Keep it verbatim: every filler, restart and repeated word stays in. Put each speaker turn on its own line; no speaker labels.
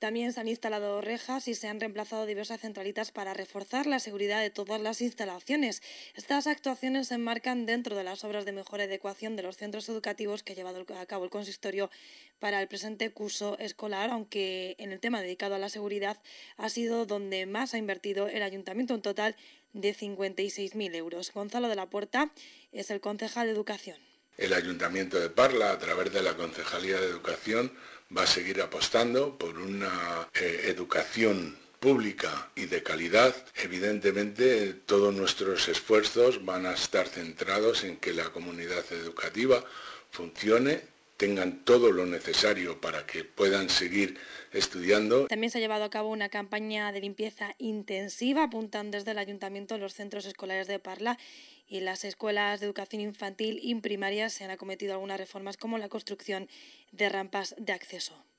También se han instalado rejas y se han reemplazado diversas centralitas para reforzar la seguridad de todas las instalaciones. Estas actuaciones se enmarcan dentro de las obras de mejora y adecuación de los centros educativos que ha llevado a cabo el consistorio para el presente curso escolar, aunque en el tema dedicado a la seguridad ha sido donde más ha invertido el ayuntamiento, un total de cincuenta y seis mil euros. Gonzalo de la Puerta es el concejal de Educación.
El Ayuntamiento de Parla, a través de la Concejalía de Educación, va a seguir apostando por una eh, educación pública y de calidad. Evidentemente, todos nuestros esfuerzos van a estar centrados en que la comunidad educativa funcione, tengan todo lo necesario para que puedan seguir estudiando.
También se ha llevado a cabo una campaña de limpieza intensiva, apuntan desde el Ayuntamiento en los centros escolares de Parla, y en las escuelas de educación infantil y primaria se han acometido algunas reformas como la construcción de rampas de acceso.